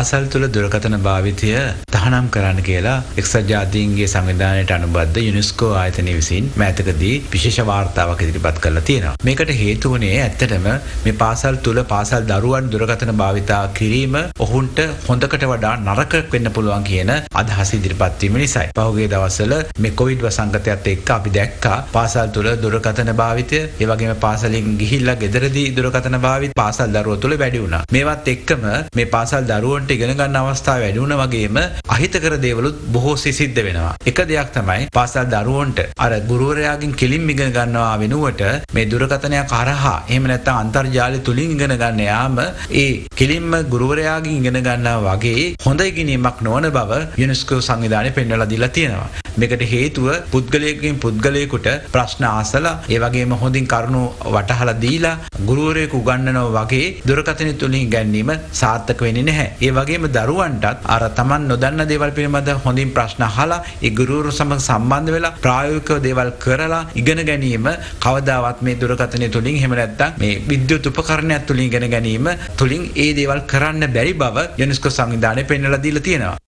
පාසල් තුල දුරකථන භාවිතය තහනම් කරන්න කියලා එක්සත් ජාතීන්ගේ සංවිධානයට අනුබද්ධ යුනෙස්කෝ ආයතනය විසින් මෑතකදී විශේෂ වාර්තාවක් ඉදිරිපත් කරලා තියෙනවා. මේකට හේතු වුණේ ඇත්තටම මේ පාසල් තුල පාසල් දරුවන් දුරකථන භාවිතා කිරීම ඔවුන්ට හොඳකට වඩා නරකක් වෙන්න පුළුවන් කියන අදහස ඉදිරිපත් වීම නිසායි. පහුගිය දවස්වල මේ කොවිඩ් වසංගතයත් එක්ක අපි දැක්කා පාසල් තුල දුරකථන භාවිතය, ඒ වගේම පාසලින් ගිහිල්ලා ගෙදරදී දුරකථන භාවිත පාසල් දරුවෝ තුල වැඩි වුණා. මේවත් එක්කම මේ පාසල් දරුවන්ට ඉගෙන ගන්න අවස්ථාව වැඩි වුණා වගේම අහිතකර දේවලුත් බොහෝ සිද්ධ වෙනවා. එක දෙයක් තමයි පාසල් දරුවන්ට අර ගුරුවරයාගෙන් කෙලින් ඉගෙන ගන්නවා වෙනුවට මේ දුරකථනය කරහා එහෙම නැත්නම් අන්තර්ජාලය තුලින් ඉගෙන ගන්න යාම ඒ කෙලින්ම ගුරුවරයාගෙන් ඉගෙන ගන්නවා වගේ හොඳ ඉගෙනීමක් නොවන බව යුනෙස්කෝ සංවිධානය පෙන්වලා දීලා තියෙනවා. මේකට හේතුව පුද්ගලයෙකුගෙන් පුද්ගලයෙකුට ප්‍රශ්න අසලා ඒ වගේම හොඳින් කරුණු වටහලා දීලා ගුරුවරයෙකු උගන්වනවා වගේ දුරකථනය තුලින් ඉගැන්වීම සාර්ථක වෙන්නේ නැහැ. ඒ වගේම දරුවන්ටත් අර Taman නොදන්න දේවල් පිළිබඳ හොඳින් ප්‍රශ්න අහලා ඒ ගුරුවරු සමග සම්බන්ධ වෙලා ප්‍රායෝගිකව දේවල් කරලා ඉගෙන ගැනීම කවදාවත් මේ දුරකථනය තුලින් එහෙම නැත්නම් මේ විද්‍යුත් උපකරණයක් තුලින් ඉගෙන ගැනීම තුලින් ඒ දේවල් කරන්න බැරි බව යුනෙස්කෝ සංවිධානය පෙන්වලා දීලා තියෙනවා.